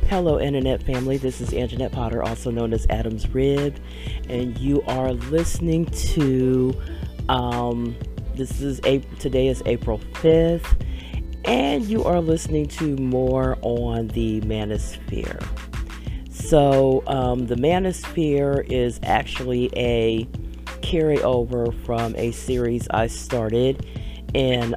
Hello, Internet family. This is Anjanette Potter, also known as Adam's Rib, and you are listening to. Today is April 5th, and you are listening to more on the Manosphere. So, the Manosphere is actually a carryover from a series I started in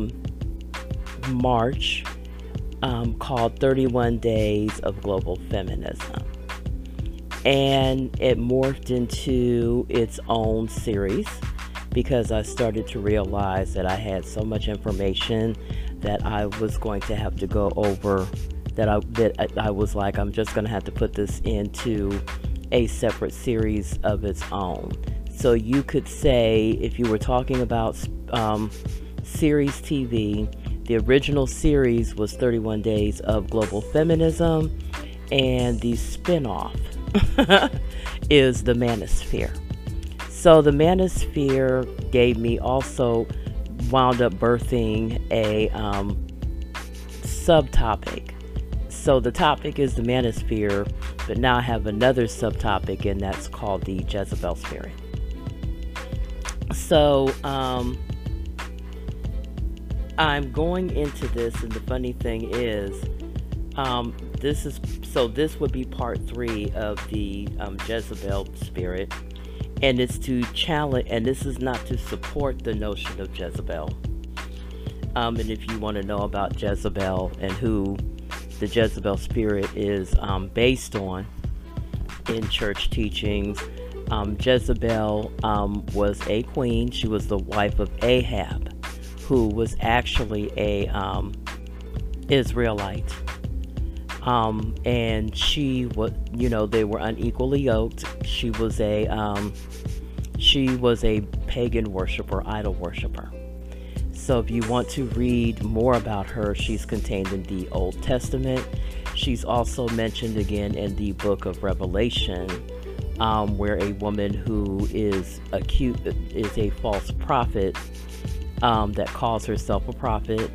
March. Called 31 Days of Global Feminism. And it morphed into its own series because I started to realize that I had so much information that I was going to have to go over, that I was like, I'm just going to have to put this into a separate series of its own. So you could say, if you were talking about series TV, the original series was 31 Days of Global Feminism, and the spinoff is the Manosphere. So the Manosphere wound up birthing a subtopic. So the topic is the Manosphere, but now I have another subtopic, and that's called the Jezebel Spirit. So, I'm going into this, and the funny thing is, this would be part 3 of the Jezebel Spirit, and it's to challenge, and this is not to support the notion of Jezebel. And if you want to know about Jezebel and who the Jezebel Spirit is based on in church teachings, Jezebel was a queen. She was the wife of Ahab, who was actually a Israelite, and she was, they were unequally yoked. She was a pagan worshiper, idol worshiper. So if you want to read more about her, she's contained in the Old Testament. She's also mentioned again in the book of Revelation, where a woman who is a false prophet, that calls herself a prophet,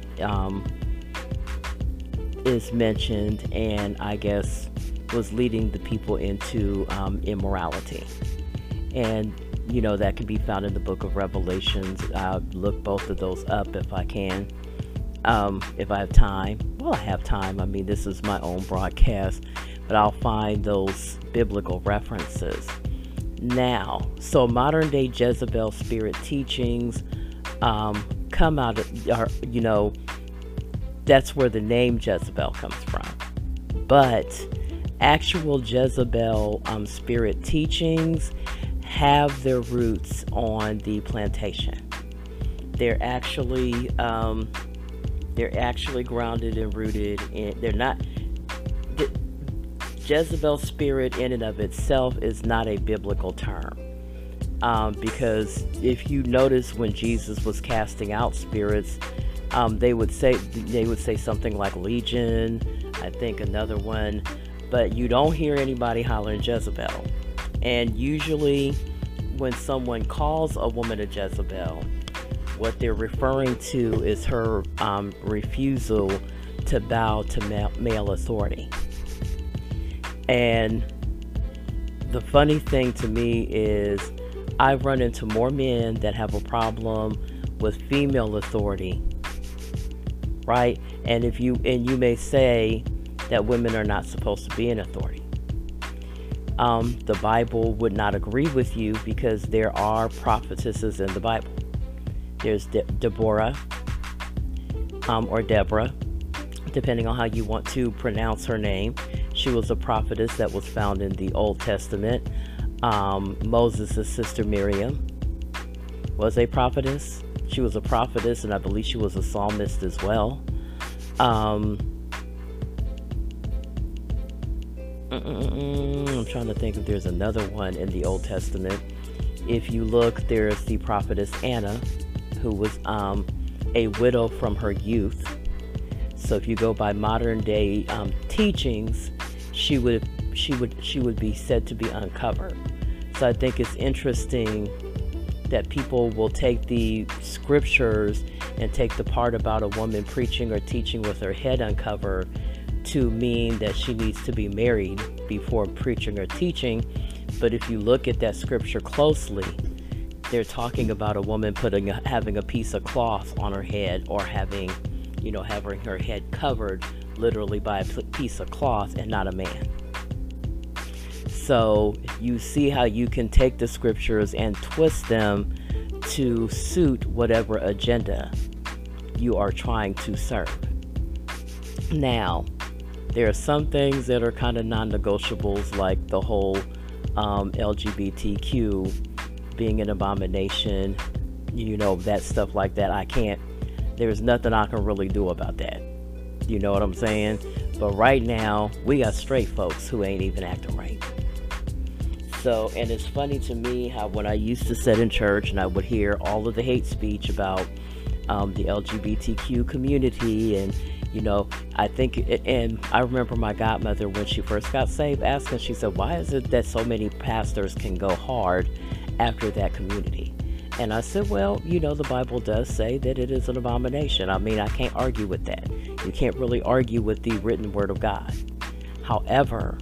is mentioned, and I guess was leading the people into immorality. And that can be found in the book of Revelations. I'll look both of those up if I can, if I have time. Well, I have time. I mean, this is my own broadcast, but I'll find those biblical references. Now, so modern day Jezebel Spirit teachings come out of, that's where the name Jezebel comes from. But actual Jezebel Spirit teachings have their roots on the plantation. They're actually grounded and rooted in. They're not. Jezebel Spirit in and of itself is not a biblical term. Because if you notice when Jesus was casting out spirits, they would say something like Legion, I think another one, but you don't hear anybody hollering Jezebel. And usually when someone calls a woman a Jezebel, what they're referring to is her refusal to bow to male authority. And the funny thing to me is, I've run into more men that have a problem with female authority, right? And you may say that women are not supposed to be in authority. The Bible would not agree with you because there are prophetesses in the Bible. There's Deborah, or Deborah, depending on how you want to pronounce her name. She was a prophetess that was found in the Old Testament. Moses' sister Miriam was a prophetess. She was a prophetess, and I believe she was a psalmist as well. I'm trying to think if there's another one in the Old Testament. If you look, there's the prophetess Anna, who was a widow from her youth. So if you go by modern day teachings, she would be said to be uncovered. So I think it's interesting that people will take the scriptures and take the part about a woman preaching or teaching with her head uncovered to mean that she needs to be married before preaching or teaching. But if you look at that scripture closely, they're talking about a woman having a piece of cloth on her head, or having her head covered literally by a piece of cloth, and not a man. So you see how you can take the scriptures and twist them to suit whatever agenda you are trying to serve. Now, there are some things that are kind of non-negotiables, like the whole LGBTQ being an abomination, that stuff like that. There's nothing I can really do about that. You know what I'm saying? But right now, we got straight folks who ain't even acting right. So, and it's funny to me how when I used to sit in church and I would hear all of the hate speech about the LGBTQ community, and I remember my godmother, when she first got saved, asking, she said, why is it that so many pastors can go hard after that community? And I said, well, the Bible does say that it is an abomination. I mean, I can't argue with that. You can't really argue with the written word of God. However,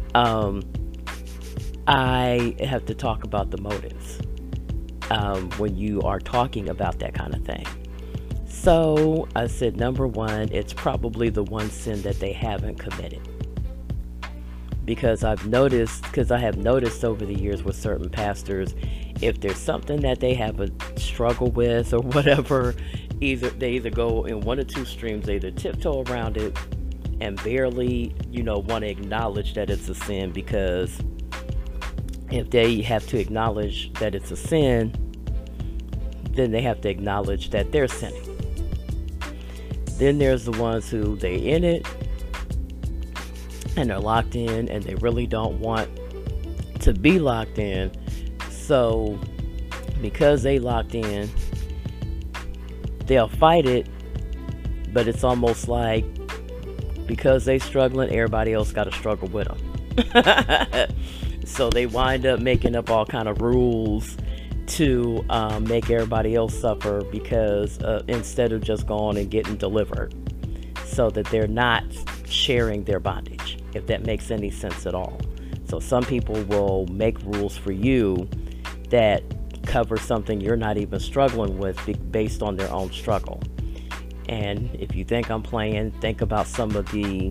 I have to talk about the motives when you are talking about that kind of thing. So I said, number one, it's probably the one sin that they haven't committed. Because I have noticed over the years with certain pastors, if there's something that they have a struggle with or whatever, they either go in one or two streams. They either tiptoe around it and barely, want to acknowledge that it's a sin, because if they have to acknowledge that it's a sin, then they have to acknowledge that they're sinning. Then there's the ones who they in it and they're locked in, and they really don't want to be locked in. So because they locked in, they'll fight it, but it's almost like because they struggling, everybody else got to struggle with them. So they wind up making up all kind of rules to make everybody else suffer, because instead of just going and getting delivered, so that they're not sharing their bondage, if that makes any sense at all. So some people will make rules for you that cover something you're not even struggling with, based on their own struggle. And if you think I'm playing, think about some of the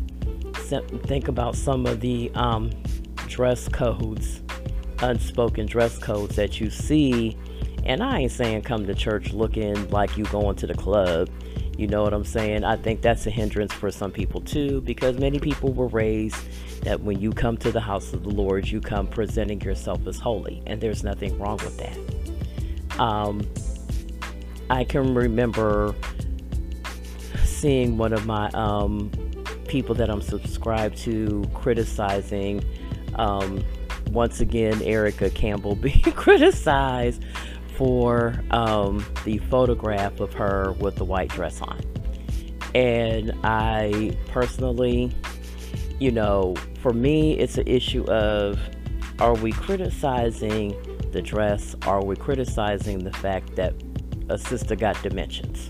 dress codes, unspoken dress codes that you see. And I ain't saying come to church looking like you going to the club. You know what I'm saying? I think that's a hindrance for some people too, because many people were raised that when you come to the house of the Lord, you come presenting yourself as holy, and there's nothing wrong with that. I can remember seeing one of my people that I'm subscribed to criticizing, once again, Erica Campbell being criticized for the photograph of her with the white dress on. And I personally, for me, it's an issue of, are we criticizing the dress? Are we criticizing the fact that a sister got dimensions?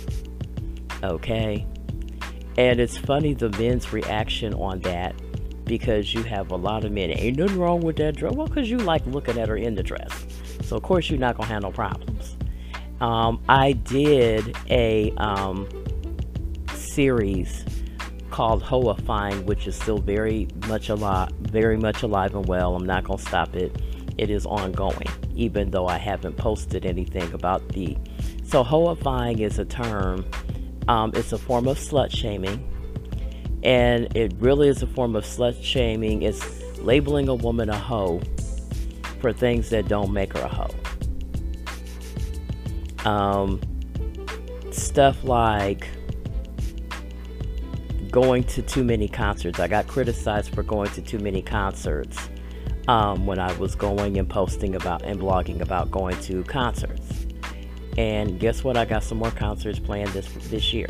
Okay. And it's funny, the men's reaction on that, because you have a lot of men, ain't nothing wrong with that dress. Well, because you like looking at her in the dress. So, of course, you're not going to have no problems. I did a series called Hoifying, which is still very much alive and well. I'm not going to stop it. It is ongoing, even though I haven't posted anything about So Hoifying is a term. It's a form of slut shaming. And it really is a form of slut shaming. It's labeling a woman a hoe for things that don't make her a hoe. Stuff like going to too many concerts. I got criticized for going to too many concerts when I was going and posting about and blogging about going to concerts. And guess what? I got some more concerts planned this year.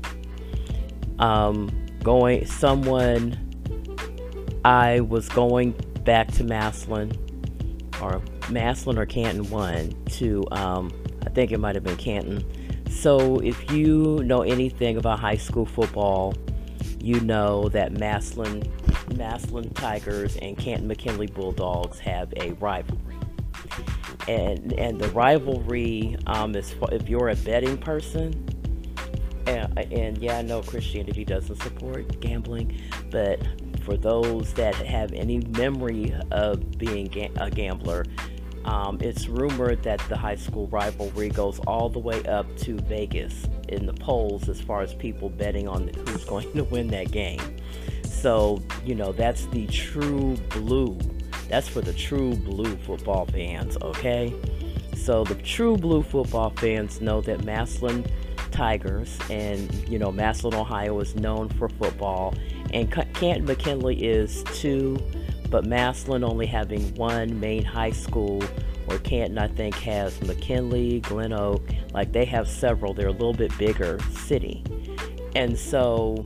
I was going back to Maslin or Canton 1 to, I think it might have been Canton. So if you know anything about high school football, you know that Maslin Tigers and Canton McKinley Bulldogs have a rivalry. And the rivalry is if you're a betting person, and yeah, I know Christianity doesn't support gambling, but for those that have any memory of being a gambler, it's rumored that the high school rivalry goes all the way up to Vegas in the polls as far as people betting on who's going to win that game. So, that's the true blue. That's for the true blue football fans, okay? So the true blue football fans know that Maslin Tigers and, Maslin, Ohio is known for football, and Canton McKinley is too, but Maslin only having one main high school, where Canton, I think, has McKinley, Glen Oak, like they have several. They're a little bit bigger city. And so,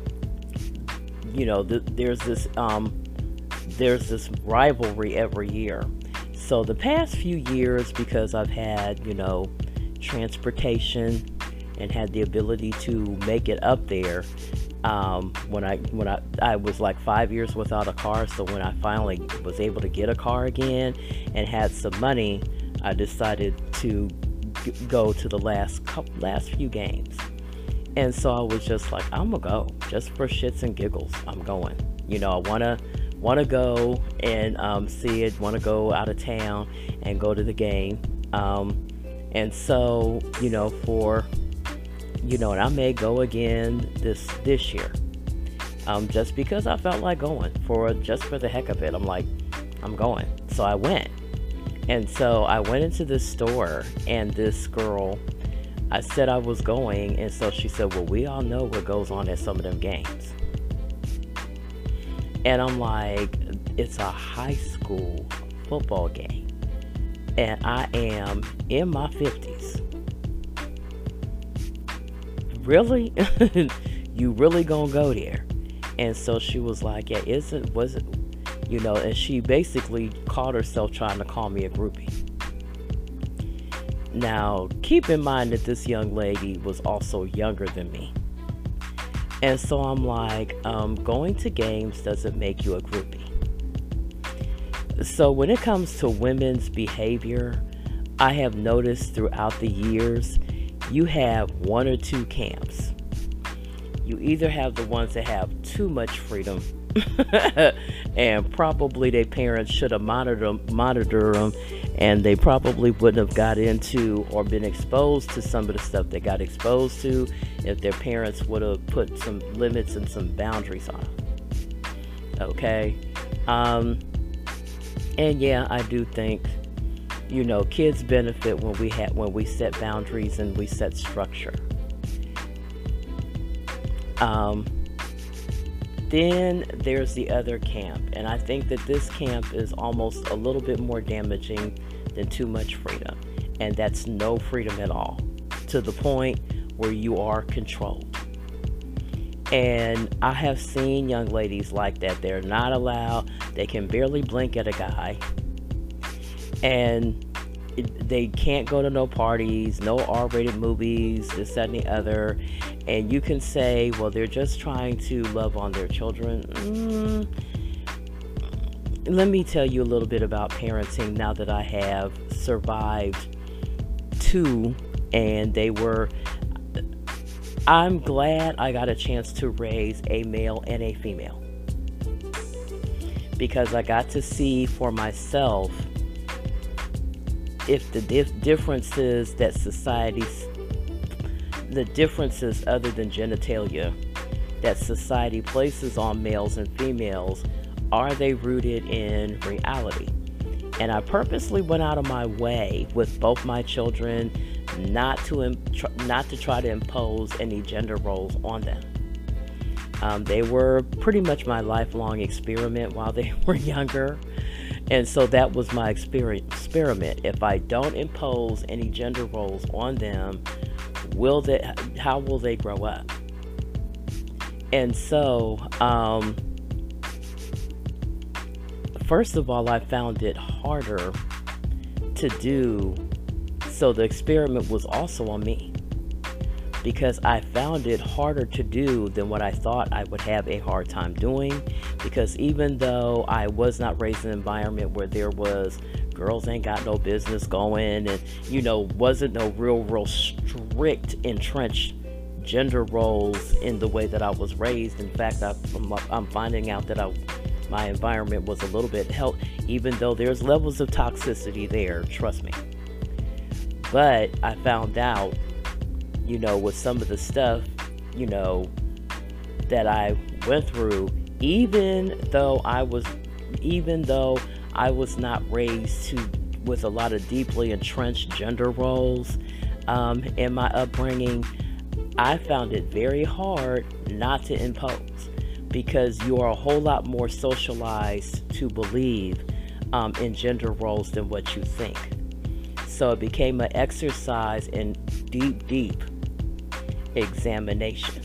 there's this rivalry every year. So the past few years, because I've had, transportation and had the ability to make it up there, when I was like 5 years without a car, so when I finally was able to get a car again and had some money, I decided to go to the last few games. And so I was just like, I'm gonna go just for shits and giggles. I'm going. I wanna go and see it. Want to go out of town and go to the game. And so and I may go again this year, just because I felt like going just for the heck of it. I'm like, I'm going. So I went. And so I went into this store, and this girl, I said I was going, and so she said, well, we all know what goes on at some of them games. And I'm like, it's a high school football game, and I am in my 50s. Really? You really gonna go there? And so she was like, yeah, was it, and she basically called herself trying to call me a groupie. Now, keep in mind that this young lady was also younger than me. And so I'm like, going to games doesn't make you a groupie. So when it comes to women's behavior, I have noticed throughout the years, you have one or two camps. You either have the ones that have too much freedom and probably their parents should have monitored them, and they probably wouldn't have got into or been exposed to some of the stuff they got exposed to if their parents would have put some limits and some boundaries on them. Okay? And yeah, I do think, kids benefit when we set boundaries and we set structure. Then there's the other camp, and I think that this camp is almost a little bit more damaging than too much freedom, and that's no freedom at all, to the point where you are controlled. And I have seen young ladies like that. They're not allowed, they can barely blink at a guy, and they can't go to no parties, no R-rated movies, this, that, and the other. And you can say, well, they're just trying to love on their children. Let me tell you a little bit about parenting now that I have survived two, and I'm glad I got a chance to raise a male and a female, because I got to see for myself if the differences that the differences other than genitalia that society places on males and females, are they rooted in reality? And I purposely went out of my way with both my children not to try to impose any gender roles on them. They were pretty much my lifelong experiment while they were younger. And so that was my experiment. If I don't impose any gender roles on them, how will they grow up? And so, first of all, I found it harder to do. So the experiment was also on me, because I found it harder to do than what I thought I would have a hard time doing. Because even though I was not raised in an environment where there was girls ain't got no business going, and wasn't no real strict entrenched gender roles in the way that I was raised. In fact, I'm finding out that my environment was a little bit help, even though there's levels of toxicity there, trust me. But I found out, with some of the stuff, that I went through, even though I was not raised with a lot of deeply entrenched gender roles in my upbringing, I found it very hard not to impose, because you are a whole lot more socialized to believe in gender roles than what you think. So it became an exercise in deep examination.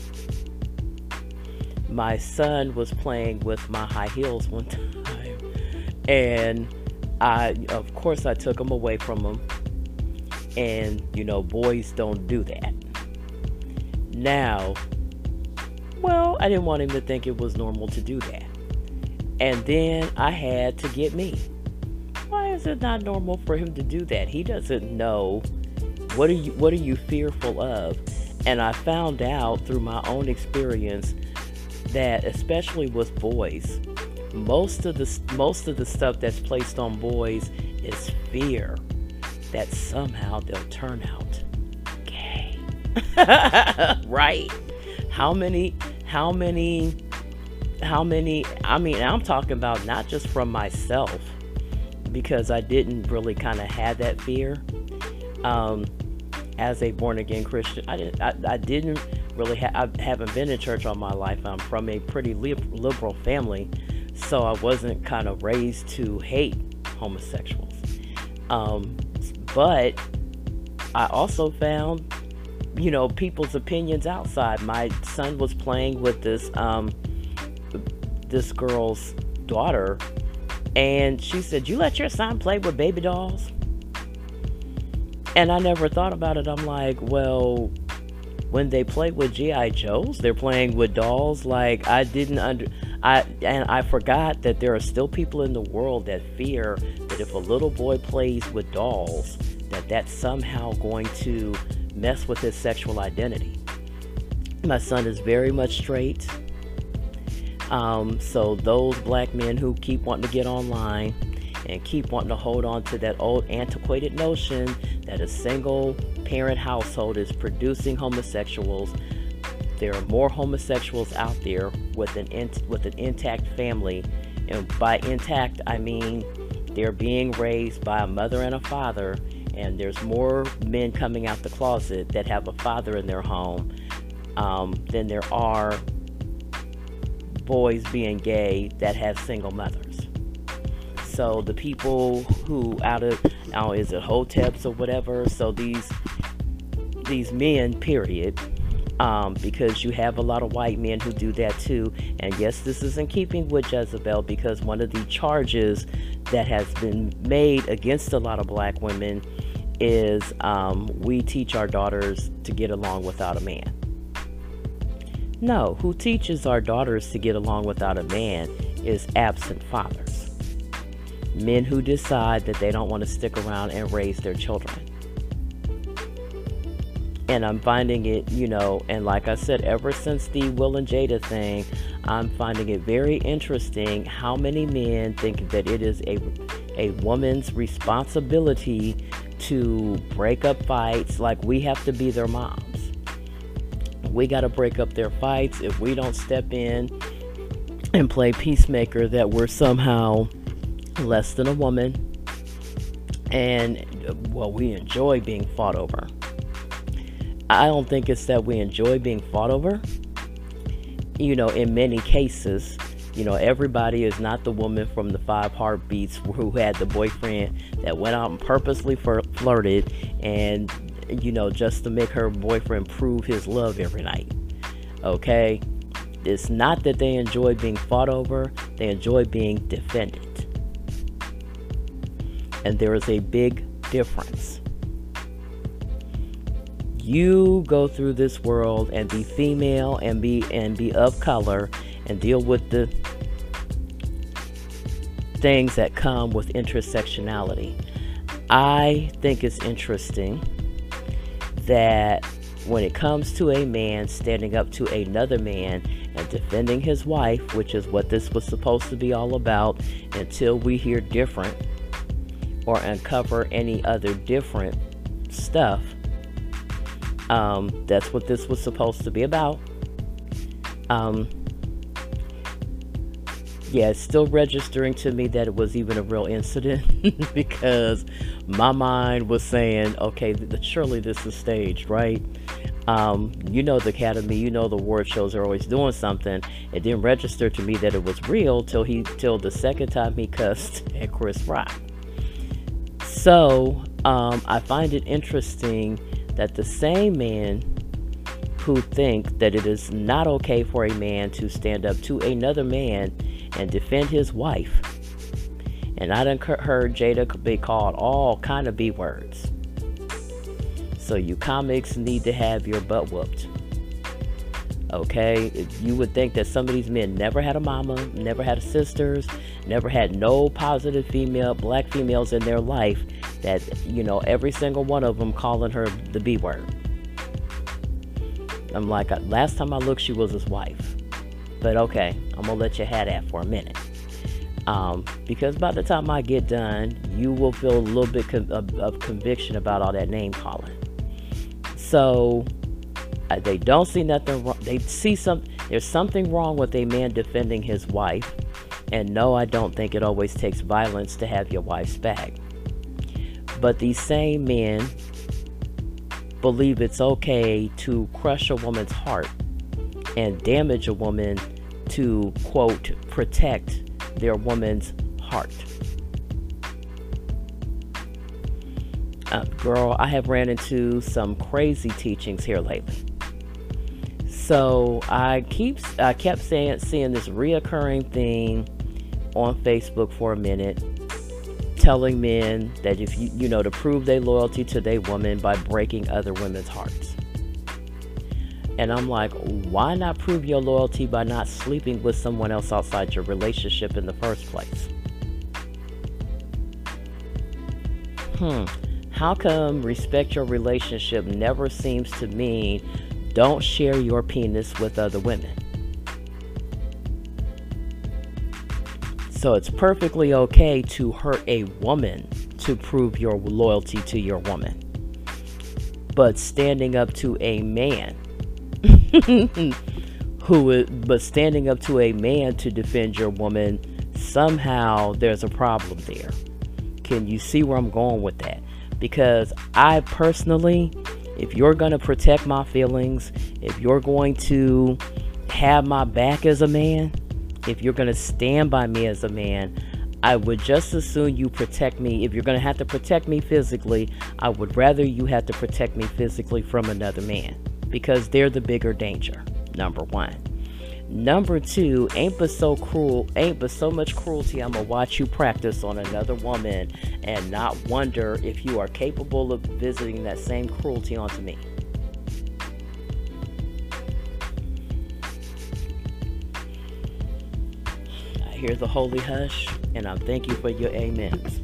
My son was playing with my high heels one time, and I took them away from him. And boys don't do that. Now, I didn't want him to think it was normal to do that. And then I had to get me. Why is it not normal for him to do that? He doesn't know. What are you fearful of? And I found out through my own experience that, especially with boys, most of the stuff that's placed on boys is fear that somehow they'll turn out gay. Right? How many, I mean, I'm talking about not just from myself, because I didn't really kind of have that fear. As a born-again Christian, I didn't really I haven't been in church all my life. I'm from a pretty liberal family, so I wasn't kind of raised to hate homosexuals. But I also found, people's opinions outside. My son was playing with this girl's daughter, and she said, "You let your son play with baby dolls?" And I never thought about it. I'm like, well, when they play with G.I. Joes, they're playing with dolls. Like, I forgot that there are still people in the world that fear that if a little boy plays with dolls, that's somehow going to mess with his sexual identity. My son is very much straight. So those black men who keep wanting to get online and keep wanting to hold on to that old antiquated notion that a single parent household is producing homosexuals, there are more homosexuals out there with an intact family. And by intact, I mean they're being raised by a mother and a father, and there's more men coming out the closet that have a father in their home than there are boys being gay that have single mothers. So the people who is it hoteps or whatever, so these men, period, because you have a lot of white men who do that too. And yes, this is in keeping with Jezebel, because one of the charges that has been made against a lot of black women is we teach our daughters to get along without a man. No, who teaches our daughters to get along without a man is absent fathers. Men who decide that they don't want to stick around and raise their children. And I'm finding it, and like I said, ever since the Will and Jada thing, I'm finding it very interesting how many men think that it is a woman's responsibility to break up fights, like we have to be their moms. We got to break up their fights. If we don't step in and play peacemaker, that we're somehow less than a woman. And, well, we enjoy being fought over. I don't think it's that we enjoy being fought over. In many cases, everybody is not the woman from the 5 Heartbeats who had the boyfriend that went out and purposely flirted and, just to make her boyfriend prove his love every night. Okay? It's not that they enjoy being fought over, they enjoy being defended. And there is a big difference. you go through this world and be female and be of color and deal with the things that come with intersectionality. I think it's interesting that when it comes to a man standing up to another man and defending his wife, which is what this was supposed to be all about, until we hear different or uncover any other different stuff, that's what this was supposed to be about. Yeah, it's still registering to me that it was even a real incident because my mind was saying, okay, surely this is staged, right? You know, the Academy, you know, the award shows are always doing something. It didn't register to me that it was real till the second time he cussed at Chris Rock. So I find it interesting that the same men who think that it is not okay for a man to stand up to another man and defend his wife, and I done heard Jada be called all kind of B words. So you comics need to have your butt whooped. Okay, you would think that some of these men never had a mama, never had sisters, never had no positive black females in their life, that, you know, every single one of them calling her the B word. I'm like, last time I looked, she was his wife. But okay, I'm gonna let you have that for a minute. Because by the time I get done, you will feel a little bit of conviction about all that name calling. So they don't see nothing wrong. They see there's something wrong with a man defending his wife. And no, I don't think it always takes violence to have your wife's back. But these same men believe it's okay to crush a woman's heart and damage a woman to, quote, protect their woman's heart. Girl, I have ran into some crazy teachings here lately. So I kept seeing this reoccurring thing on Facebook for a minute, telling men that if you know, to prove their loyalty to their woman by breaking other women's hearts. And I'm like, why not prove your loyalty by not sleeping with someone else outside your relationship in the first place? How come respect your relationship never seems to mean don't share your penis with other women? So it's perfectly okay to hurt a woman to prove your loyalty to your woman. But standing up to a man but standing up to a man to defend your woman, somehow there's a problem there. Can you see where I'm going with that? Because I personally, if you're going to protect my feelings, if you're going to have my back as a man, if you're going to stand by me as a man, I would just as soon you protect me. If you're going to have to protect me physically, I would rather you have to protect me physically from another man, because they're the bigger danger, number one. Number two, ain't but so much cruelty I'm gonna watch you practice on another woman and not wonder if you are capable of visiting that same cruelty onto me. I hear the holy hush, and I thank you for your amens.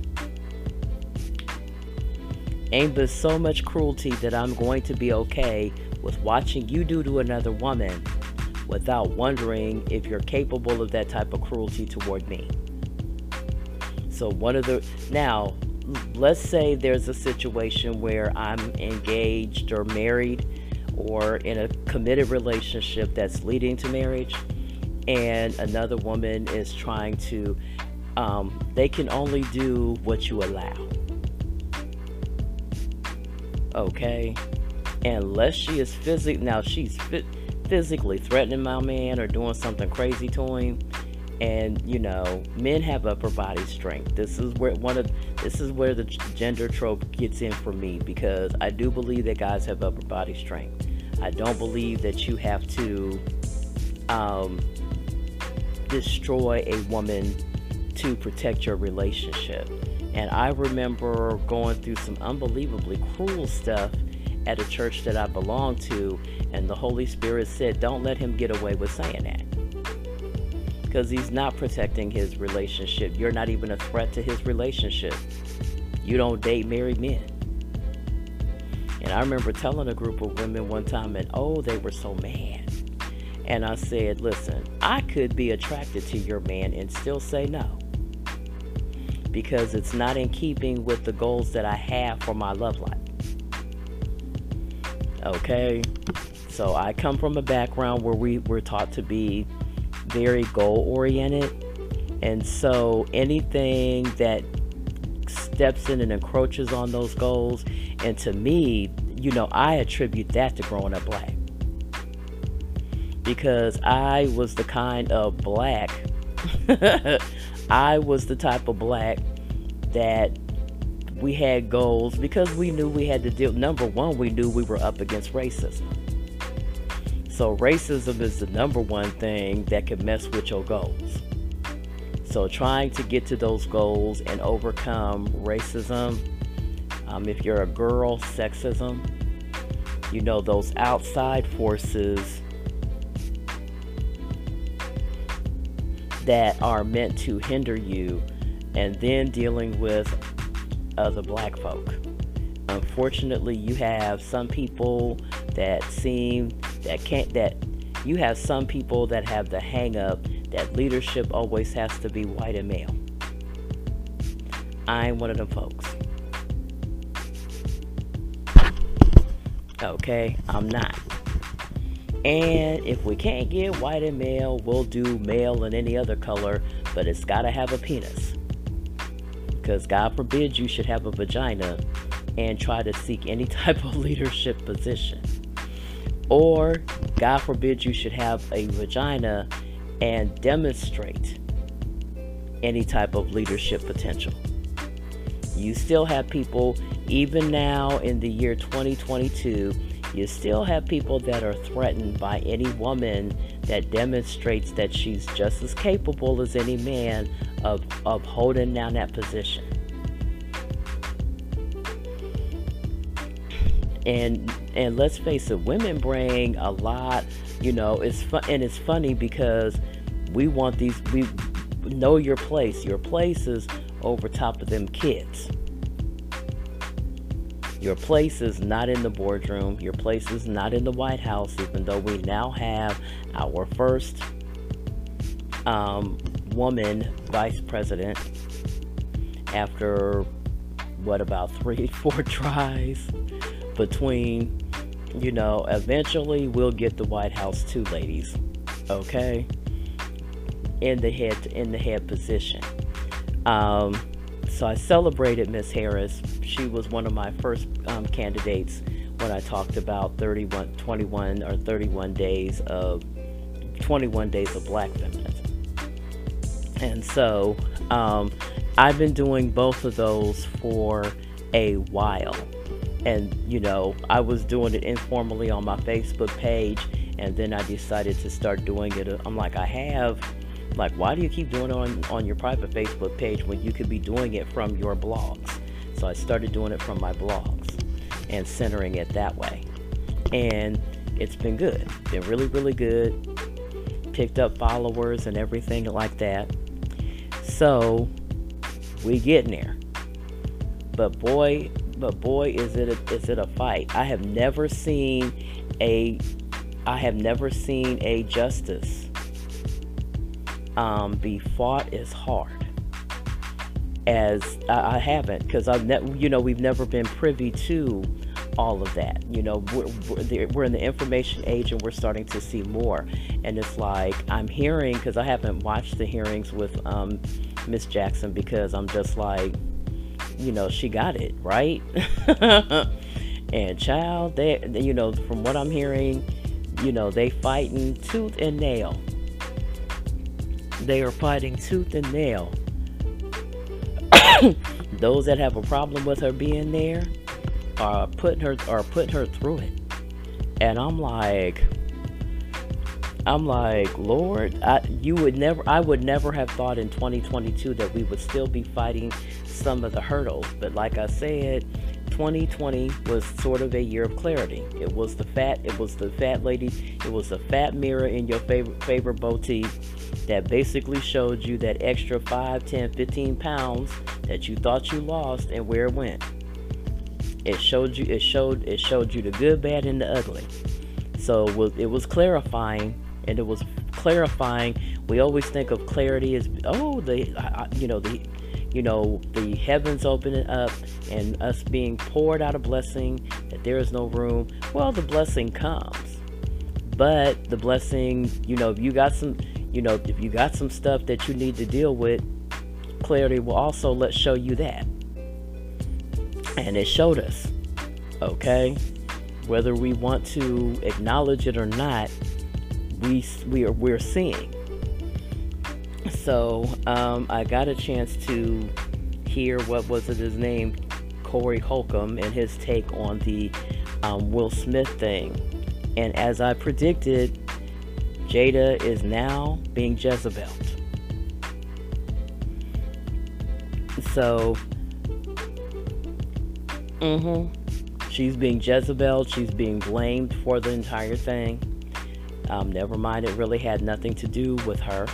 Ain't but so much cruelty that I'm going to be okay with watching you do to another woman without wondering if you're capable of that type of cruelty toward me. So now, let's say there's a situation where I'm engaged or married or in a committed relationship that's leading to marriage, and another woman is trying to, they can only do what you allow. Okay? Unless she is physically threatening my man or doing something crazy to him. And you know, men have upper body strength. This is where the gender trope gets in for me, because I do believe that guys have upper body strength. I don't believe that you have to destroy a woman to protect your relationship. And I remember going through some unbelievably cruel stuff at a church that I belong to, and the Holy Spirit said, don't let him get away with saying that. Because he's not protecting his relationship. You're not even a threat to his relationship. You don't date married men. And I remember telling a group of women one time, and oh, they were so mad. And I said, listen, I could be attracted to your man and still say no. Because it's not in keeping with the goals that I have for my love life. Okay? So I come from a background where we were taught to be very goal-oriented. And so anything that steps in and encroaches on those goals, and to me, I attribute that to growing up black. Because I was the kind of black, I was the type of black that we had goals because we knew we had to deal. Number one, we knew we were up against racism. So racism is the number one thing that can mess with your goals. So trying to get to those goals and overcome racism, if you're a girl, sexism, those outside forces that are meant to hinder you, and then dealing with other black folk. Unfortunately, you have some people that you have some people that have the hang up that leadership always has to be white and male. I ain't one of them folks. Okay, I'm not. And if we can't get white and male, we'll do male and any other color, but it's got to have a penis. Because God forbid you should have a vagina and try to seek any type of leadership position. Or God forbid you should have a vagina and demonstrate any type of leadership potential. You still have people, even now in the year 2022, you still have people that are threatened by any woman that demonstrates that she's just as capable as any man of holding down that position. And let's face it, women bring a lot, it's funny because we know your place. Your place is over top of them kids. Your place is not in the boardroom. Your place is not in the White House, even though we now have our first woman vice president after, about 3-4 tries between, eventually we'll get the White House too, ladies. Okay? In the head position. So I celebrated Miss Harris. She was one of my first candidates when I talked about 21 days of black feminism. And so I've been doing both of those for a while. And, I was doing it informally on my Facebook page, and then I decided to start doing it. I'm like, why do you keep doing it on your private Facebook page when you could be doing it from your blogs? So I started doing it from my blogs and centering it that way. And it's been good. Been really, really good. Picked up followers and everything like that. So we getting there. But boy, is it a fight. I have never seen a justice be fought as hard as I haven't, because we've never been privy to all of that. We're in the information age, and we're starting to see more. And it's like I'm hearing, because I haven't watched the hearings with Miss Jackson, because I'm just like, she got it right. And child, they from what I'm hearing, they fighting tooth and nail. They are fighting tooth and nail. Those that have a problem with her being there are putting her through it. And I'm like, Lord, I would never have thought in 2022 that we would still be fighting some of the hurdles. But like I said, 2020 was sort of a year of clarity. It was the fat lady, it was the fat mirror in your favorite boutique that basically showed you that extra 5, 10, 15 pounds that you thought you lost and where it went. It showed you the good, bad, and the ugly. So it was clarifying, and it was clarifying. We always think of clarity as, oh, the heavens opening up and us being poured out a blessing, that there is no room. Well, the blessing comes, but the blessing, if you got some stuff that you need to deal with, clarity will also show you that, and it showed us. Okay, whether we want to acknowledge it or not, we're seeing. So I got a chance to hear his name, Corey Holcomb, and his take on the Will Smith thing. And as I predicted, Jada is now being Jezebeled. So, she's being Jezebeled. She's being blamed for the entire thing. Never mind, it really had nothing to do with her.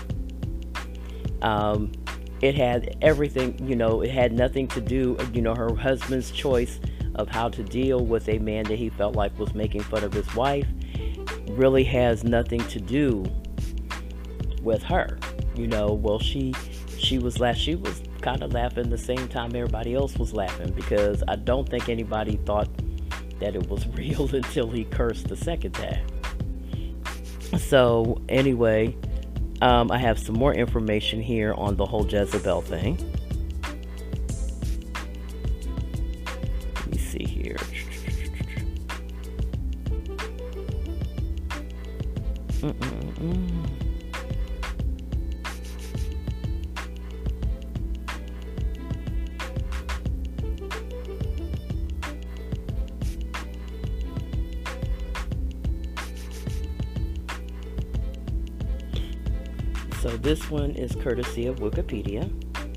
It had everything, it had nothing to do, her husband's choice of how to deal with a man that he felt like was making fun of his wife really has nothing to do with her. Well, she was kind of laughing the same time everybody else was laughing, because I don't think anybody thought that it was real until he cursed the second time. So anyway, I have some more information here on the whole Jezebel thing. Let me see here. So this one is courtesy of Wikipedia.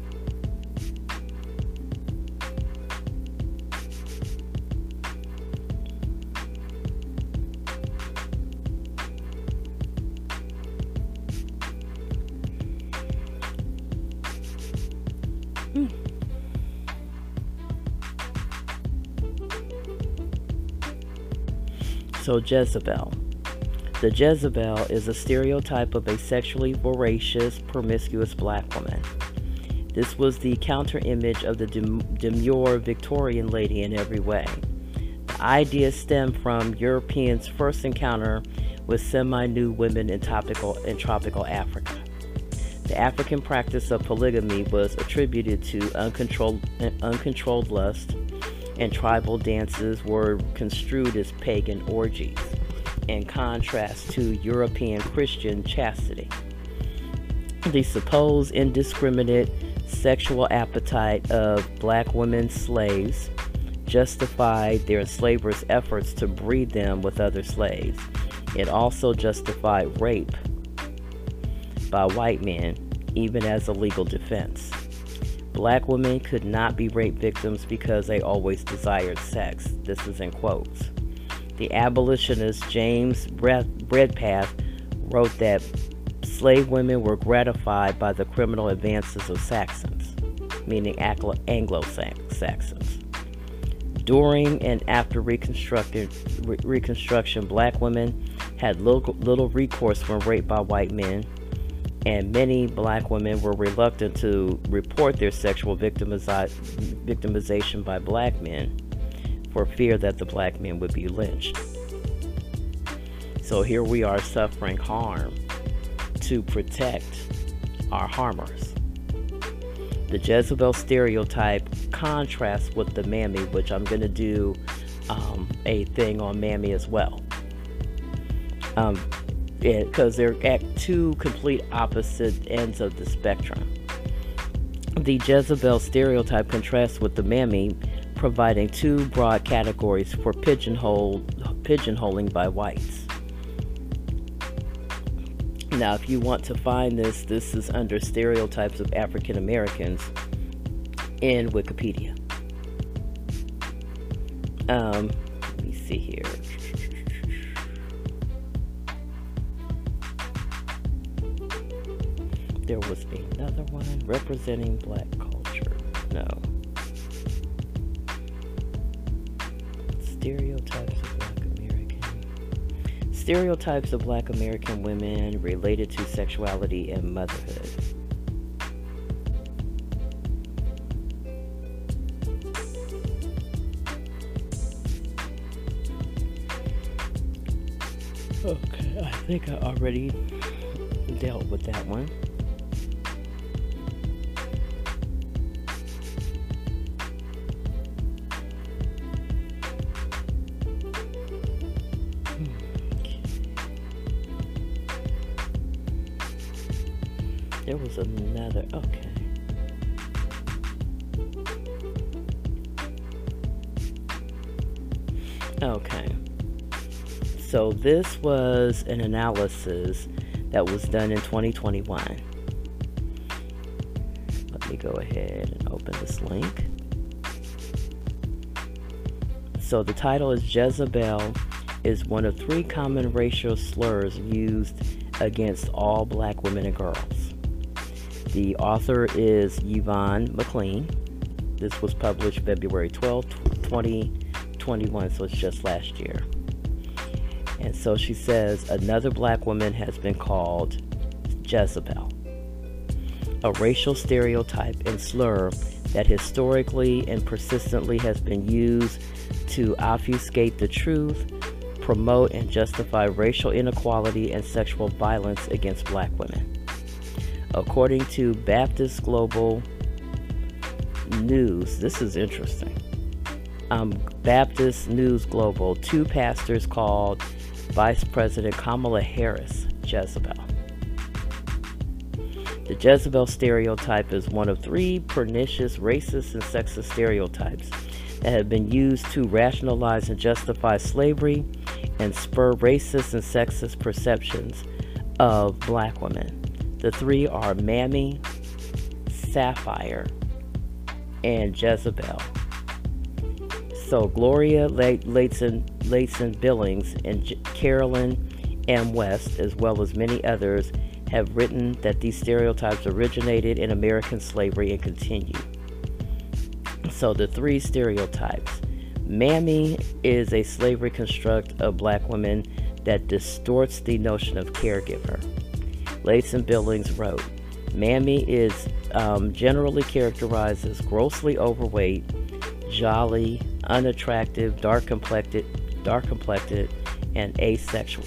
So Jezebel. The Jezebel is a stereotype of a sexually voracious, promiscuous black woman. This was the counter-image of the demure Victorian lady in every way. The idea stemmed from Europeans' first encounter with semi-nude women in tropical Africa. The African practice of polygamy was attributed to uncontrolled lust, and tribal dances were construed as pagan orgies, in contrast to European Christian chastity. The supposed indiscriminate sexual appetite of black women slaves justified their enslavers' efforts to breed them with other slaves. It also justified rape by white men, even as a legal defense. Black women could not be rape victims because they always desired sex. This is in quotes. The abolitionist James Redpath wrote that slave women were gratified by the criminal advances of Saxons, meaning Anglo-Saxons. During and after Reconstruction, black women had little recourse when raped by white men, and many black women were reluctant to report their sexual victimization by black men, for fear that the black men would be lynched. So here we are suffering harm to protect our harmers. The Jezebel stereotype contrasts with the mammy, which I'm going to do a thing on mammy as well. Because they're at two complete opposite ends of the spectrum. The Jezebel stereotype contrasts with the mammy, providing two broad categories for pigeonholing by whites. Now, if you want to find this is under stereotypes of African Americans in Wikipedia. Let me see here. There was another one representing black culture. No. Stereotypes of black American women related to sexuality and motherhood. Okay, I think I already dealt with that one. There was another, okay. Okay. So this was an analysis that was done in 2021. Let me go ahead and open this link. So the title is Jezebel is one of 3 common racial slurs used against all black women and girls. The author is Yvonne McLean. This was published February 12, 2021, so it's just last year. And so she says, another black woman has been called Jezebel, a racial stereotype and slur that historically and persistently has been used to obfuscate the truth, promote and justify racial inequality and sexual violence against black women. According to Baptist Global News, this is interesting. Baptist News Global, 2 pastors called Vice President Kamala Harris Jezebel. The Jezebel stereotype is one of 3 pernicious racist and sexist stereotypes that have been used to rationalize and justify slavery and spur racist and sexist perceptions of black women. The 3 are Mammy, Sapphire, and Jezebel. So Gloria Ladson Billings and Carolyn M. West, as well as many others, have written that these stereotypes originated in American slavery and continue. So the 3 stereotypes. Mammy is a slavery construct of black women that distorts the notion of caregiver. Ladson Billings wrote, Mammy is generally characterized as grossly overweight, jolly, unattractive, dark-complected, and asexual.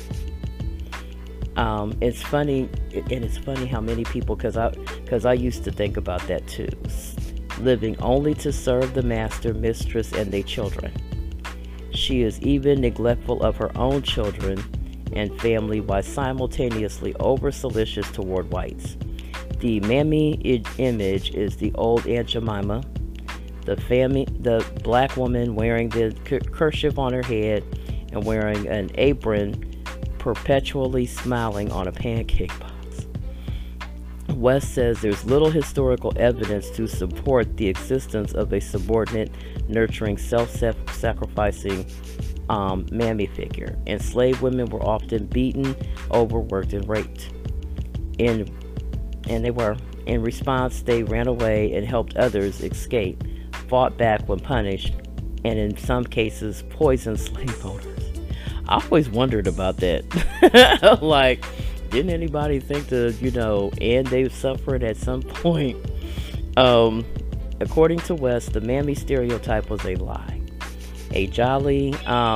It's funny, and it's funny how many people, because I used to think about that too, living only to serve the master, mistress, and their children. She is even neglectful of her own children and family while simultaneously over-solicitous toward whites. The Mammy image is the old Aunt Jemima, the black woman wearing the kerchief on her head and wearing an apron, perpetually smiling on a pancake box. West says there's little historical evidence to support the existence of a subordinate, nurturing, self-sacrificing mammy figure. Enslaved women were often beaten, overworked, and raped. In response, they ran away and helped others escape, fought back when punished, and in some cases poisoned slave owners. I always wondered about that. Like, didn't anybody think and they suffered at some point? According to West, the mammy stereotype was a lie. A jolly,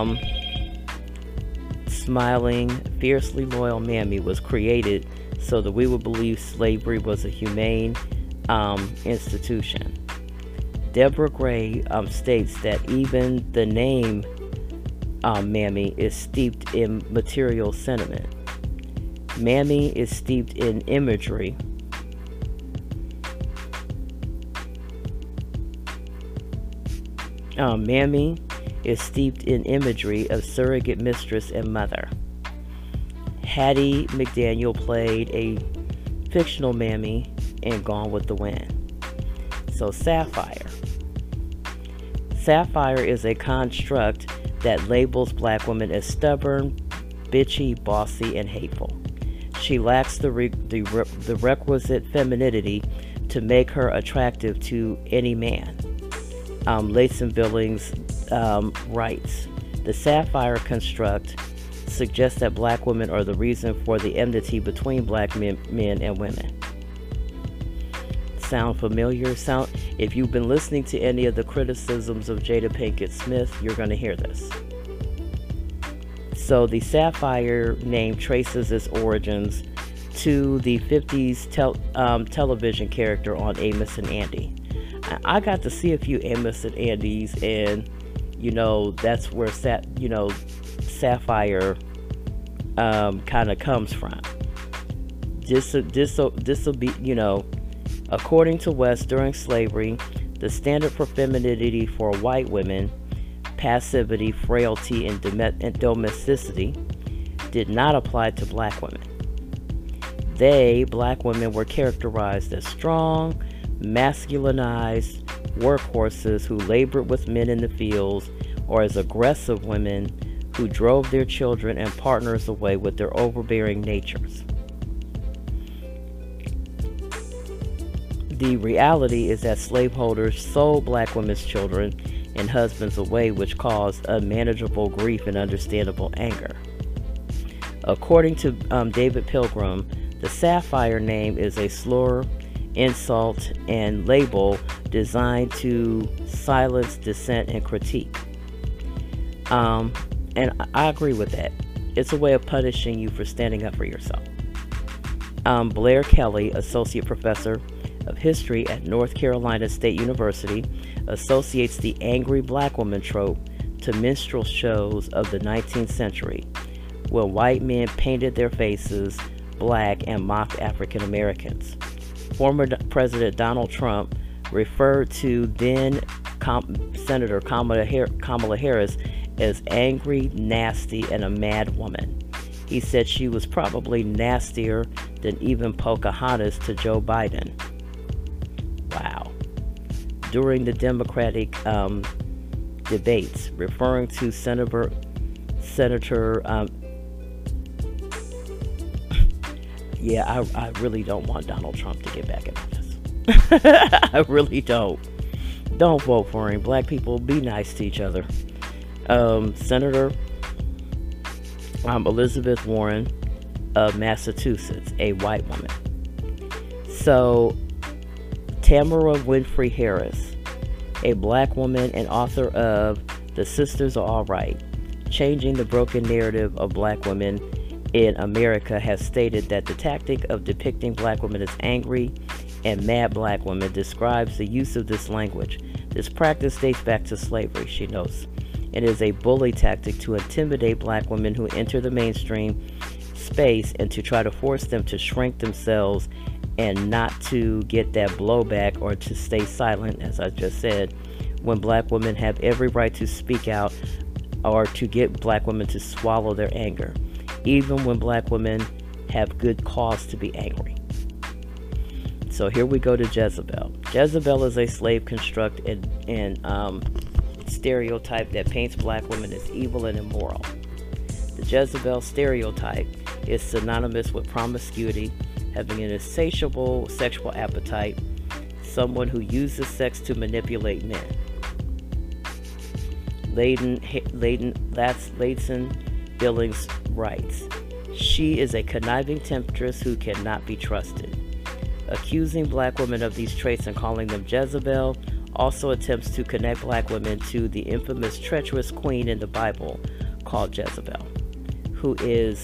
smiling, fiercely loyal mammy was created so that we would believe slavery was a humane institution. Deborah Gray states that even the name mammy is steeped in material sentiment. Mammy is steeped in imagery. Mammy is steeped in imagery of surrogate mistress and mother. Hattie McDaniel played a fictional mammy in Gone with the Wind. So Sapphire Sapphire is a construct that labels black women as stubborn, bitchy, bossy, and hateful. She lacks the requisite femininity to make her attractive to any man. Layson Billings writes, the Sapphire construct suggests that black women are the reason for the enmity between black men and women. Sound familiar? If you've been listening to any of the criticisms of Jada Pinkett Smith, you're going to hear this. So the Sapphire name traces its origins to the 50s television character on Amos and Andy. I got to see a few Amos and Andys, and that's where Sapphire kind of comes from. This will be, according to West, during slavery, the standard for femininity for white women, passivity, frailty, and domesticity, did not apply to black women. Black women, were characterized as strong, masculinized workhorses who labored with men in the fields, or as aggressive women who drove their children and partners away with their overbearing natures. The reality is that slaveholders sold black women's children and husbands away, which caused unmanageable grief and understandable anger. According to David Pilgrim, the Sapphire name is a slur, insult, and label designed to silence dissent and critique. And I agree with that. It's a way of punishing you for standing up for yourself. Blair Kelly, associate professor of history at North Carolina State University, associates the angry black woman trope to minstrel shows of the 19th century, where white men painted their faces black and mocked African Americans. Former President Donald Trump referred to then Senator Kamala Harris as angry, nasty, and a mad woman. He said she was probably nastier than even Pocahontas to Joe Biden. Wow. During the Democratic debates, referring to Senator I really don't want Donald Trump to get back in office. I really don't. Don't vote for him. Black people, be nice to each other. Senator Elizabeth Warren of Massachusetts, a white woman. So, Tamara Winfrey Harris, a black woman and author of The Sisters Are All Right, Changing the Broken Narrative of Black Women in America, has stated that the tactic of depicting black women as angry and mad black women describes the use of this language. This practice dates back to slavery, she notes. It is a bully tactic to intimidate black women who enter the mainstream space and to try to force them to shrink themselves and not to get that blowback or to stay silent, as I just said, when black women have every right to speak out, or to get black women to swallow their anger, even when black women have good cause to be angry. So here we go to Jezebel. Jezebel is a slave construct and stereotype that paints black women as evil and immoral. The Jezebel stereotype is synonymous with promiscuity, having an insatiable sexual appetite, someone who uses sex to manipulate men. Layson Billings writes, she is a conniving temptress who cannot be trusted. Accusing black women of these traits and calling them Jezebel also attempts to connect black women to the infamous treacherous queen in the Bible called Jezebel, who is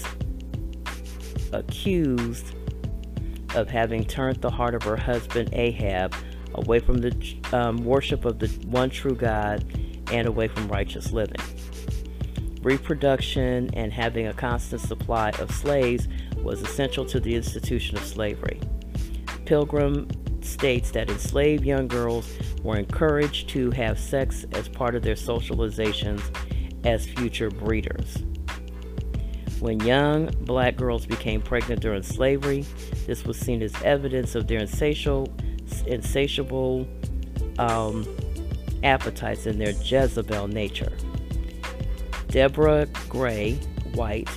accused of having turned the heart of her husband Ahab away from the worship of the one true God and away from righteous living. Reproduction and having a constant supply of slaves was essential to the institution of slavery. Pilgrim states that enslaved young girls were encouraged to have sex as part of their socializations as future breeders. When young black girls became pregnant during slavery, this was seen as evidence of their insatiable appetites in their Jezebel nature. Deborah Gray White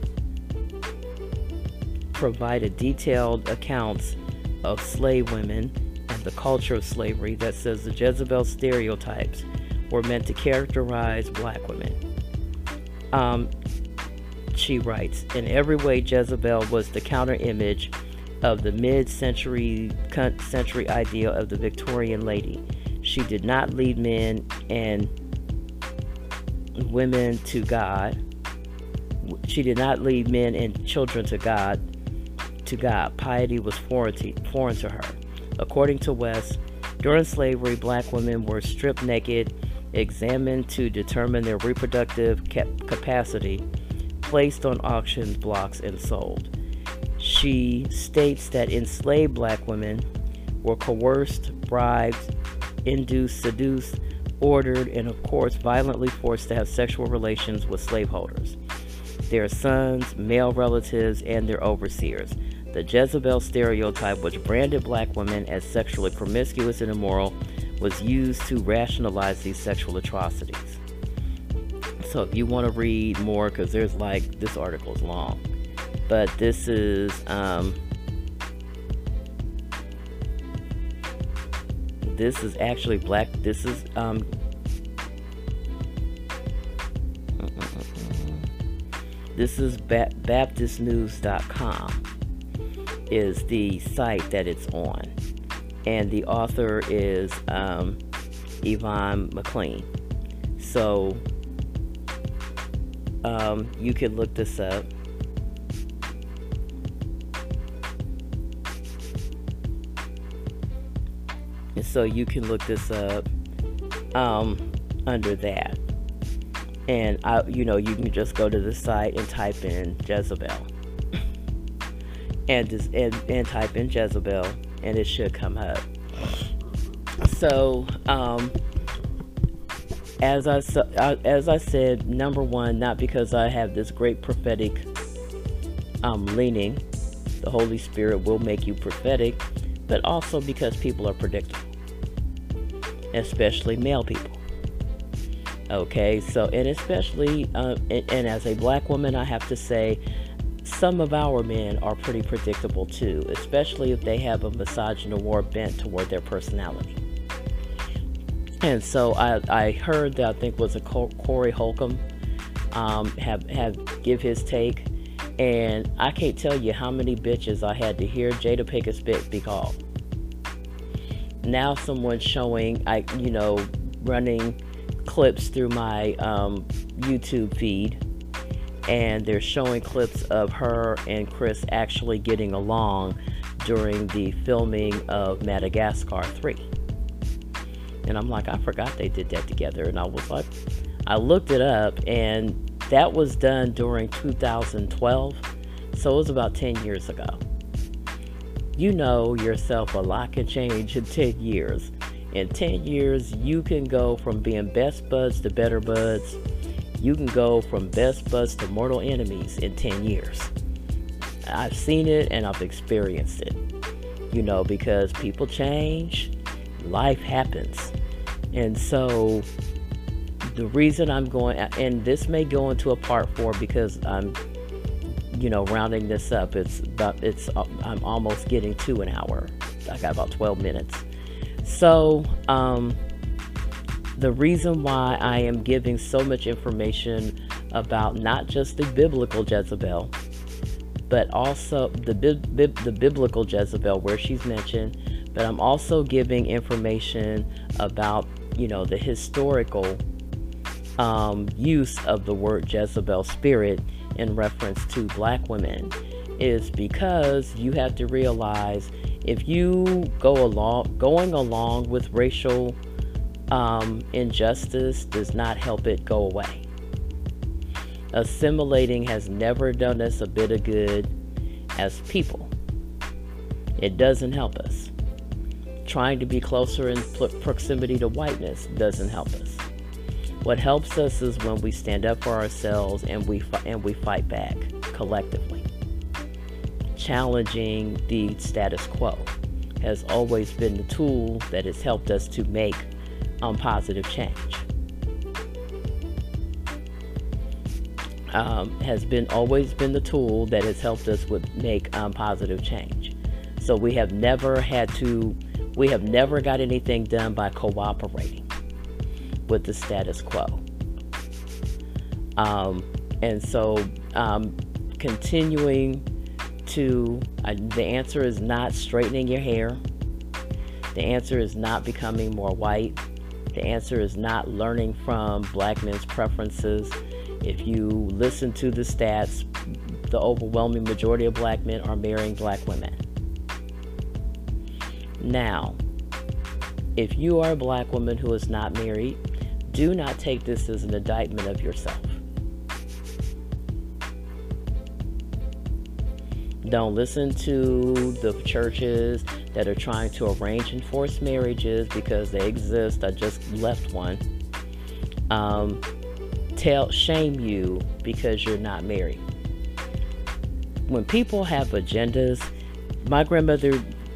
provided detailed accounts of slave women and the culture of slavery that says the Jezebel stereotypes were meant to characterize black women. She writes, in every way, Jezebel was the counter image of the mid-century ideal of the Victorian lady. She did not lead men and women to God. She did not lead men and children to God. Piety was foreign to her. According to West, during slavery, black women were stripped naked, examined to determine their reproductive capacity, placed on auction blocks, and sold. She states that enslaved black women were coerced, bribed, induced, seduced, ordered, and of course violently forced to have sexual relations with slaveholders, their sons, male relatives, and their overseers. The Jezebel stereotype, which branded black women as sexually promiscuous and immoral, was used to rationalize these sexual atrocities. So if you want to read more, because there's like, this article is long, but this is actually this is baptistnews.com is the site that it's on, and the author is Yvonne McLean. So you can look this up. And so you can look this up under that. And you can just go to the site and type in Jezebel. and type in Jezebel, and it should come up. So as I said, number one, not because I have this great prophetic leaning, the Holy Spirit will make you prophetic, but also because people are predictable, especially male people. Okay, so, and especially, and as a black woman, I have to say, some of our men are pretty predictable too, especially if they have a misogynoir bent toward their personality. And so I heard that, I think was a Corey Holcomb, have give his take, and I can't tell you how many bitches I had to hear Jada Pinkett be called. Now someone's showing, running clips through my YouTube feed, and they're showing clips of her and Chris actually getting along during the filming of Madagascar 3. And I'm like, I forgot they did that together. And I was like, I looked it up, and that was done during 2012, so it was about 10 years ago. You know yourself, a lot can change in 10 years. In 10 years, you can go from being best buds to better buds. You can go from best buds to mortal enemies in 10 years. I've seen it and I've experienced it. Because people change, life happens. And so the reason I'm going, and this may go into a part 4 because I'm, rounding this up. I'm almost getting to an hour. I got about 12 minutes. So, the reason why I am giving so much information about not just the biblical Jezebel, but also the biblical Jezebel where she's mentioned, but I'm also giving information about, the historical use of the word Jezebel spirit in reference to black women, is because you have to realize, if you going along with racial injustice does not help it go away. Assimilating has never done us a bit of good as people. It doesn't help us. Trying to be closer in proximity to whiteness doesn't help us. What helps us is when we stand up for ourselves and we fight back collectively. Challenging the status quo has always been the tool that has helped us to make positive change. Has been always been the tool that has helped us with make positive change. So we have never got anything done by cooperating with the status quo. And so continuing to, the answer is not straightening your hair. The answer is not becoming more white. The answer is not learning from black men's preferences. If you listen to the stats, the overwhelming majority of black men are marrying black women. Now, if you are a black woman who is not married, do not take this as an indictment of yourself. Don't listen to the churches that are trying to arrange and force marriages because they exist. I just left one. Shame you because you're not married. When people have agendas, my grandmother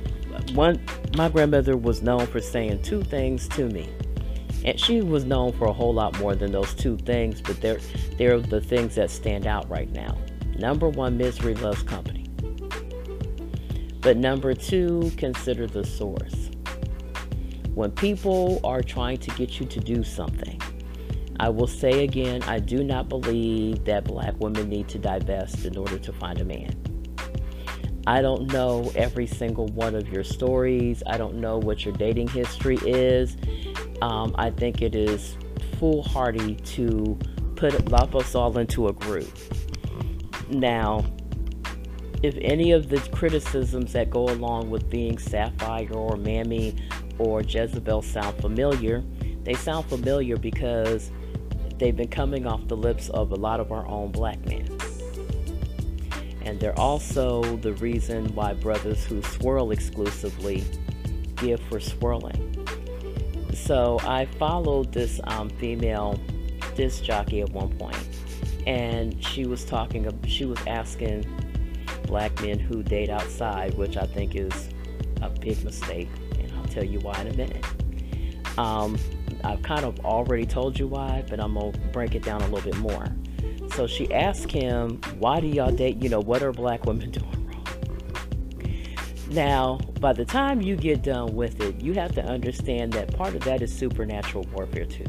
was known for saying two things to me. And she was known for a whole lot more than those two things, but they're the things that stand out right now. Number one, misery loves company. But number two, consider the source. When people are trying to get you to do something, I will say again, I do not believe that black women need to divest in order to find a man. I don't know every single one of your stories. I don't know what your dating history is. I think it is foolhardy to lump us all into a group. Now, if any of the criticisms that go along with being Sapphire or Mammy or Jezebel sound familiar, they sound familiar because they've been coming off the lips of a lot of our own black men. And they're also the reason why brothers who swirl exclusively give for swirling. So I followed this female disc jockey at one point, and she was asking black men who date outside, which I think is a big mistake, and I'll tell you why in a minute. I've kind of already told you why, but I'm going to break it down a little bit more. So she asked him, why do y'all date? What are black women doing wrong? Now, by the time you get done with it, you have to understand that part of that is supernatural warfare too.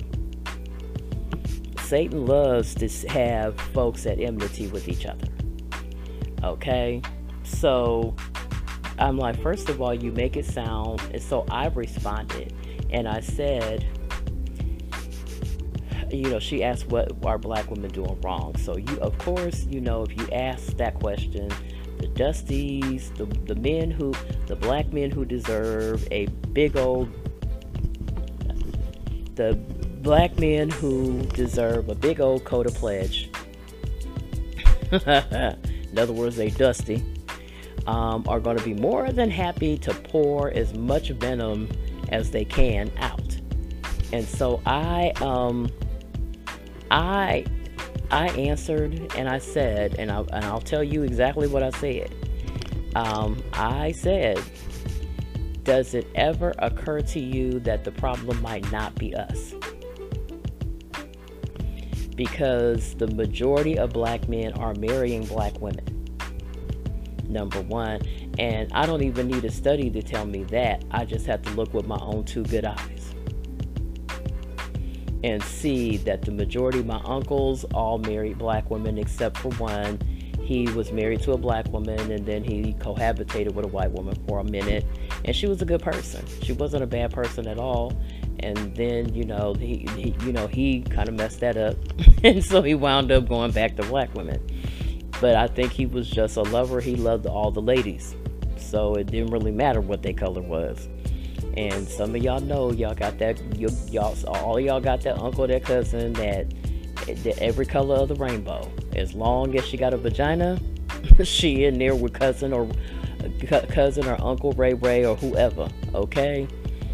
Satan loves to have folks at enmity with each other. Okay? So I'm like, first of all, you make it sound, and so I responded, and I said, she asked, what are black women doing wrong? So you, of course, if you ask that question, the dusties, the black men who deserve a big old, the black men who deserve a big old coat of pledge, in other words, they dusty, are going to be more than happy to pour as much venom as they can out. And so I answered, and I said, and I'll tell you exactly what I said. I said, does it ever occur to you that the problem might not be us? Because the majority of black men are marrying black women. Number one. And I don't even need a study to tell me that. I just have to look with my own two good eyes and see that the majority of my uncles all married black women except for one. He was married to a black woman, and then he cohabitated with a white woman for a minute, and she was a good person. She wasn't a bad person at all. And then, he kind of messed that up. And so he wound up going back to black women. But I think he was just a lover. He loved all the ladies. So it didn't really matter what their color was. And some of y'all know, y'all got that, all y'all got that uncle, that cousin, that every color of the rainbow. As long as she got a vagina, she in there with cousin or uncle Ray or whoever. Okay?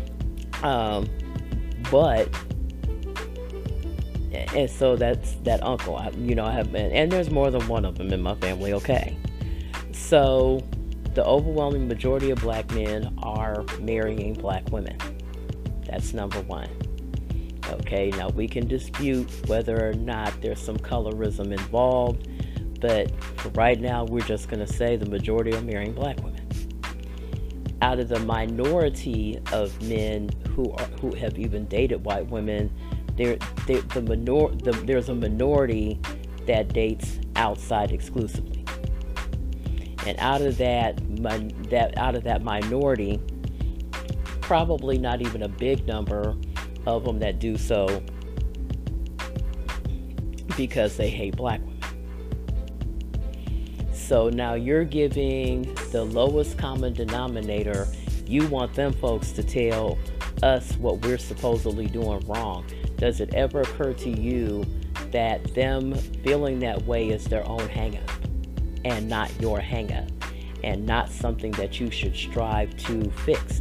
But, and so that's that uncle. I have been, and there's more than one of them in my family. Okay, so the overwhelming majority of black men are marrying black women. That's number one. Okay, now we can dispute whether or not there's some colorism involved, but for right now, we're just going to say the majority are marrying black women. Out of the minority of men who have even dated white women, there's a minority that dates outside exclusively, and out of that minority, probably not even a big number of them that do so because they hate black women. So now you're giving the lowest common denominator. You want them folks to tell us what we're supposedly doing wrong. Does it ever occur to you that them feeling that way is their own hang-up and not your hang-up, and not something that you should strive to fix?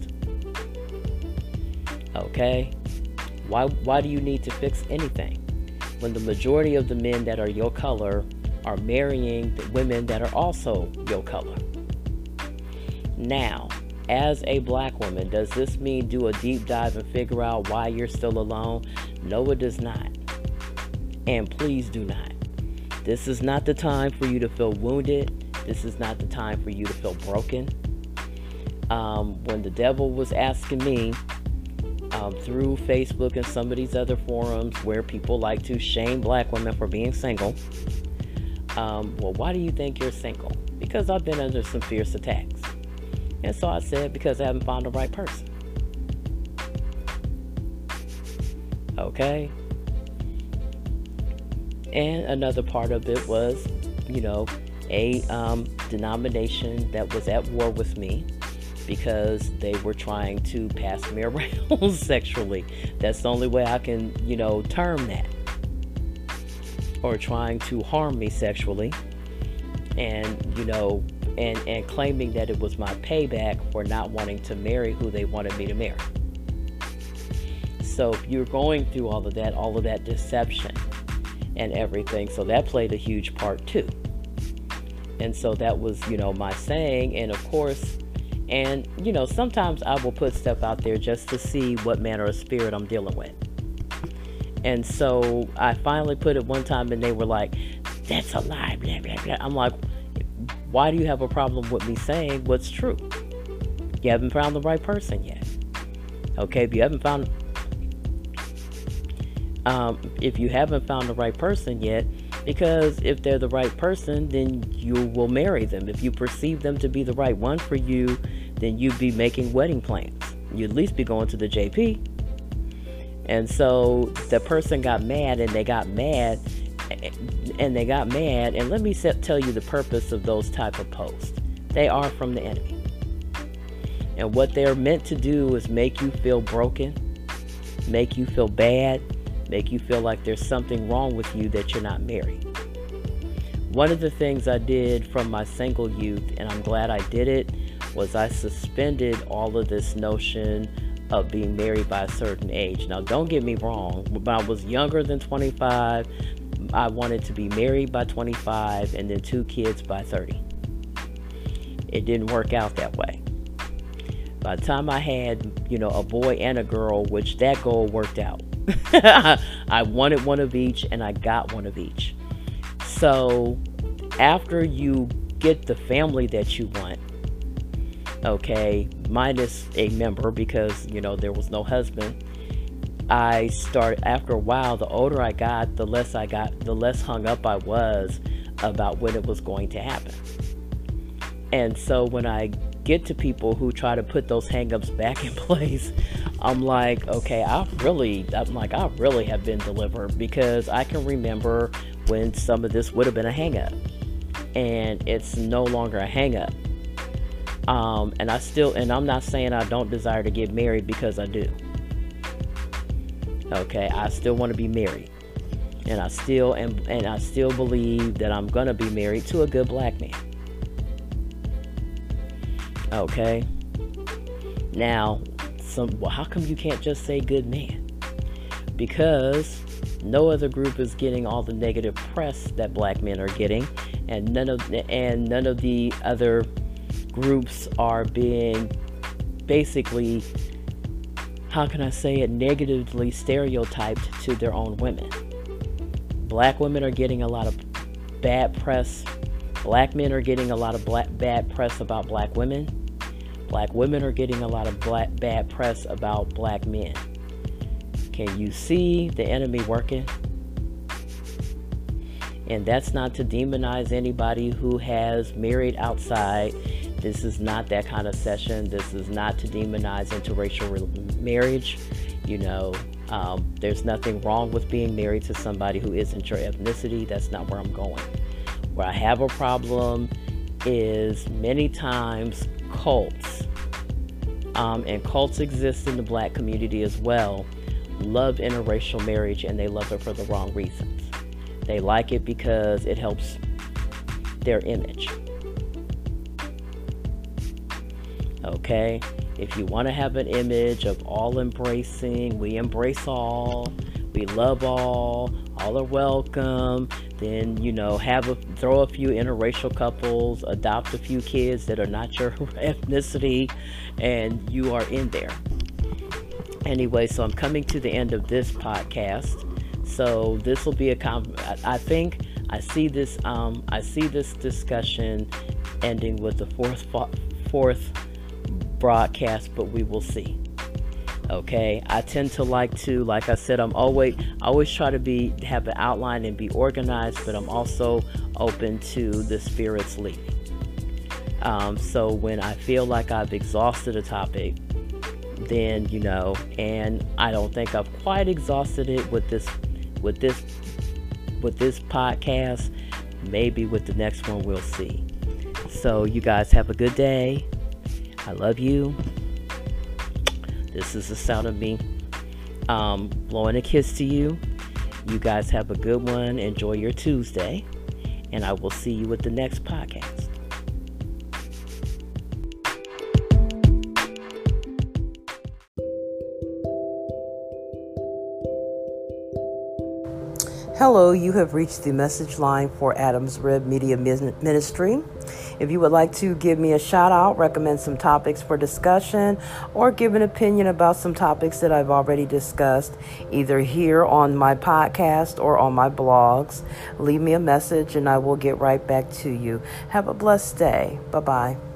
Okay? Why do you need to fix anything when the majority of the men that are your color are marrying the women that are also your color? Now, as a black woman, does this mean do a deep dive and figure out why you're still alone? No, it does not. And please do not. This is not the time for you to feel wounded. This is not the time for you to feel broken. When the devil was asking me through Facebook and some of these other forums where people like to shame black women for being single, well, why do you think you're single? Because I've been under some fierce attacks. And so I said, because I haven't found the right person. Okay? And another part of it was, a denomination that was at war with me because they were trying to pass me around sexually. That's the only way I can, term that. Or trying to harm me sexually. And, and claiming that it was my payback for not wanting to marry who they wanted me to marry. So if you're going through all of that deception and everything, so that played a huge part too. And so that was, my saying. And of course, and sometimes I will put stuff out there just to see what manner of spirit I'm dealing with. And so I finally put it one time and they were like, that's a lie, blah, blah, blah. I'm like, why do you have a problem with me saying what's true? You haven't found the right person yet. Okay, if you haven't found the right person yet, because if they're the right person, then you will marry them. If you perceive them to be the right one for you, then you'd be making wedding plans. You'd at least be going to the JP. And so the person got mad, and they got mad, and let me tell you the purpose of those type of posts. They are from the enemy. And what they're meant to do is make you feel broken, make you feel bad, make you feel like there's something wrong with you that you're not married. One of the things I did from my single youth, and I'm glad I did it, was I suspended all of this notion of being married by a certain age. Now, don't get me wrong. When I was younger than 25, I wanted to be married by 25 and then 2 kids by 30. It didn't work out that way. By the time I had, a boy and a girl, which that goal worked out. I wanted one of each, and I got one of each. So after you get the family that you want, okay, minus a member, because there was no husband, I started, after a while, the older I got, the less hung up I was about when it was going to happen. And so when I get to people who try to put those hang-ups back in place, I'm like, okay, I really have been delivered, because I can remember when some of this would have been a hang-up, and it's no longer a hang-up. And I'm not saying I don't desire to get married, because I do. Okay, I still want to be married, and I still believe that I'm gonna be married to a good black man. Okay. Now, how come you can't just say good man? Because no other group is getting all the negative press that black men are getting, and none of the other groups are being basically how can I say it, negatively stereotyped to their own women. Black women are getting a lot of bad press. Black men are getting a lot of bad press about black women. Black women are getting a lot of bad press about black men. Can you see the enemy working? And that's not to demonize anybody who has married outside. This is not that kind of session. This is not to demonize interracial marriage. You know, there's nothing wrong with being married to somebody who isn't your ethnicity. That's not where I'm going. Where I have a problem is many times cults, and cults exist in the black community as well, love interracial marriage, and they love it for the wrong reasons. They like it because it helps their image. Okay? If you want to have an image of all embracing, we embrace all, we love all are welcome, then, you know, throw a few interracial couples, adopt a few kids that are not your ethnicity, and you are in there. Anyway, so I'm coming to the end of this podcast. So this will be I think I see this discussion ending with the fourth broadcast, but we will see. Okay, I tend to like I said, I always try to have an outline and be organized, but I'm also open to the Spirit's leading. So when I feel like I've exhausted a topic, then, you know, and I don't think I've quite exhausted it with this podcast, maybe with the next one we'll see. So you guys have a good day. I love you. This is the sound of me blowing a kiss to you. You guys have a good one. Enjoy your Tuesday, and I will see you with the next podcast. Hello, you have reached the message line for Adam's Rib Media Ministry. If you would like to give me a shout out, recommend some topics for discussion, or give an opinion about some topics that I've already discussed, either here on my podcast or on my blogs, leave me a message and I will get right back to you. Have a blessed day. Bye-bye.